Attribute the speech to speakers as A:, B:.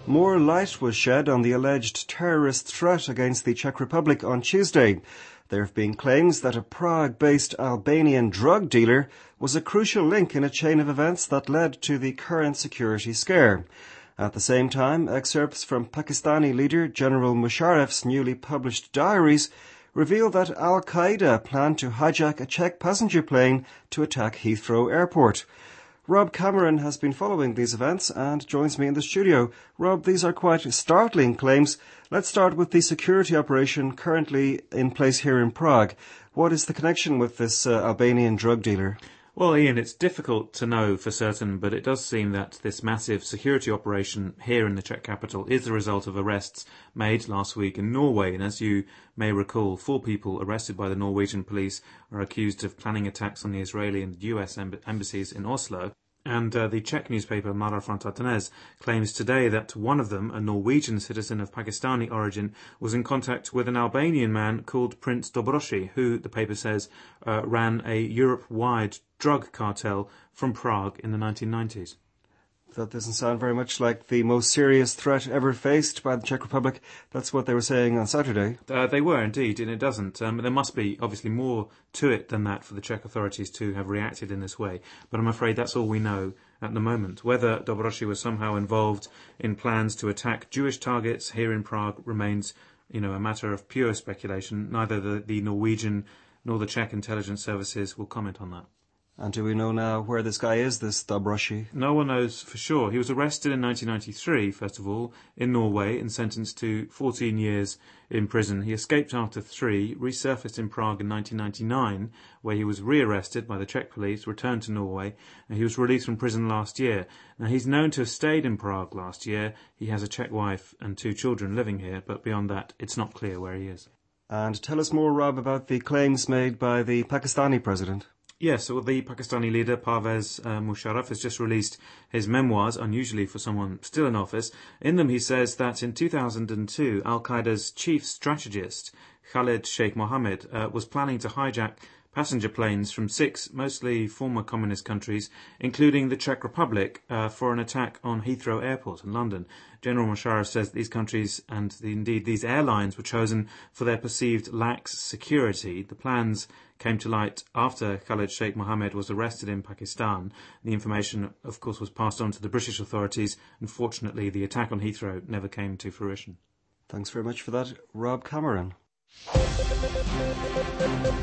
A: More light was shed on the alleged terrorist threat against the Czech Republic on Tuesday. There have been claims that a Prague-based Albanian drug dealer was a crucial link in a chain of events that led to the current security scare. At the same time, excerpts from Pakistani leader General Musharraf's newly published diaries reveal that Al-Qaeda planned to hijack a Czech passenger plane to attack Heathrow Airport. Rob Cameron has been following these events and joins me in the studio. Rob, these are quite startling claims. Let's start with the security operation currently in place here in Prague. What is the connection with this Albanian drug dealer?
B: Well, Ian, it's difficult to know for certain, but it does seem that this massive security operation here in the Czech capital is the result of arrests made last week in Norway. And as you may recall, 4 people arrested by the Norwegian police are accused of planning attacks on the Israeli and US embassies in Oslo. And the Czech newspaper Mladá Fronta Dnes claims today that one of them, a Norwegian citizen of Pakistani origin, was in contact with an Albanian man called Prince Dobroshi, who, the paper says, ran a Europe-wide drug cartel from Prague in the 1990s.
A: That doesn't sound very much like the most serious threat ever faced by the Czech Republic. That's what they were saying on Saturday.
B: They were indeed, and it doesn't. There must be obviously more to it than that for the Czech authorities to have reacted in this way. But I'm afraid that's all we know at the moment. Whether Dobroshi was somehow involved in plans to attack Jewish targets here in Prague remains, a matter of pure speculation. Neither the Norwegian nor the Czech intelligence services will comment on that.
A: And do we know now where this guy is, this Dobroshi?
B: No one knows for sure. He was arrested in 1993, first of all, in Norway and sentenced to 14 years in prison. He escaped after 3, resurfaced in Prague in 1999, where he was rearrested by the Czech police, returned to Norway, and he was released from prison last year. Now, he's known to have stayed in Prague last year. He has a Czech wife and 2 children living here, but beyond that, it's not clear where he is.
A: And tell us more, Rob, about the claims made by the Pakistani president.
B: Yes, well, the Pakistani leader, Pervez Musharraf, has just released his memoirs, unusually for someone still in office. In them he says that in 2002, Al-Qaeda's chief strategist, Khalid Sheikh Mohammed, was planning to hijack passenger planes from 6, mostly former communist countries, including the Czech Republic, for an attack on Heathrow Airport in London. General Musharraf says these countries and indeed these airlines were chosen for their perceived lax security. The plans came to light after Khalid Sheikh Mohammed was arrested in Pakistan. The information, of course, was passed on to the British authorities. Unfortunately, the attack on Heathrow never came to fruition.
A: Thanks very much for that, Rob Cameron.